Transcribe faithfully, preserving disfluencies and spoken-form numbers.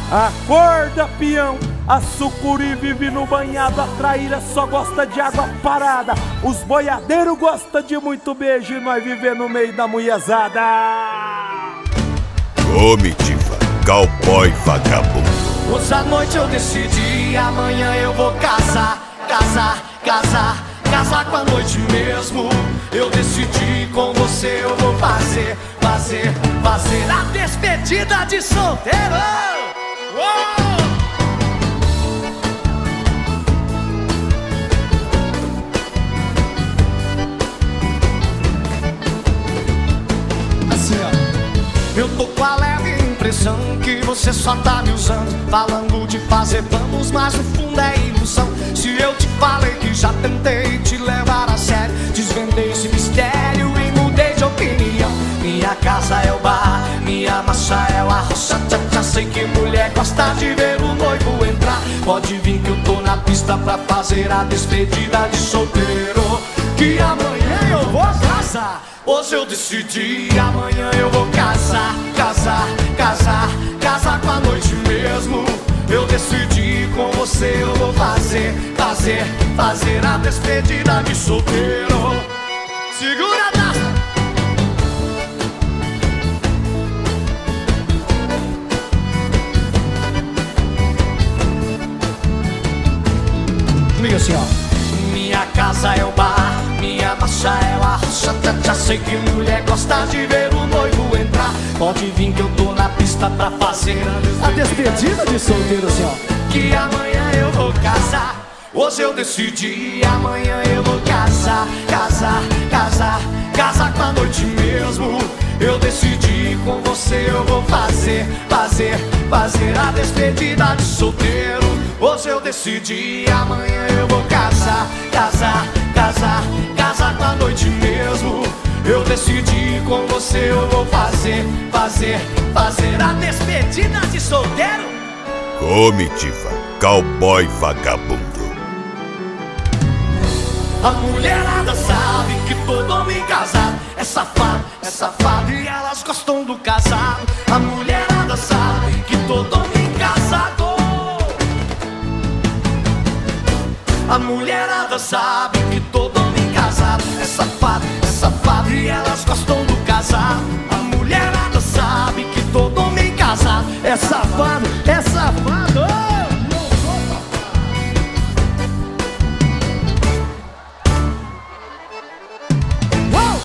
Acorda, peão, a sucuri vive no banhado, a traíra só gosta de água parada. Os boiadeiros gostam de muito beijo e nós viver no meio da mulherzada. Comitiva, cowboy vagabundo. Hoje à noite eu decidi, amanhã eu vou casar, casar, casar, casar com a noite mesmo. Eu decidi, com você eu vou fazer, fazer, fazer a despedida de solteiro. Uou! Assim, ó. Eu tô com a leve impressão que você só tá me usando, falando de fazer planos, mas no fundo é ilusão. Se eu te falei que já tentei te levar a sério, desvendei esse mistério e mudei de opinião. Minha casa é o bar, minha massa é o arroz. Já sei que mulher gosta de ver o noivo entrar. Pode vir que eu tô na pista pra fazer a despedida de solteiro, que amanhã eu vou casar. Hoje eu decidi, amanhã eu vou casar, casar, casar, casar com a noite mesmo. Eu decidi, com você eu vou fazer, fazer, fazer a despedida de solteiro. Segura a taça. Liga assim, ó. Minha casa é o bar, minha massa é o arroz. Já sei que mulher gosta de ver o noivo entrar. Pode vir que eu tô na pista pra fazer a despedida de solteiro, assim, ó. Que amanhã eu vou casar. Hoje eu decidi, amanhã eu vou casar, casar, casar, casar com a noite mesmo. Eu decidi, com você eu vou fazer, fazer, fazer a despedida de solteiro. Hoje eu decidi, amanhã eu vou casar, casar, casar, casar com a noite mesmo. Eu decidi, com você eu vou fazer, fazer, fazer a despedida de solteiro. Comitiva, cowboy vagabundo. A mulherada sabe que todo homem casado é safado, é safado e elas gostam do casado. A mulherada sabe que todo homem casado. A mulherada sabe que todo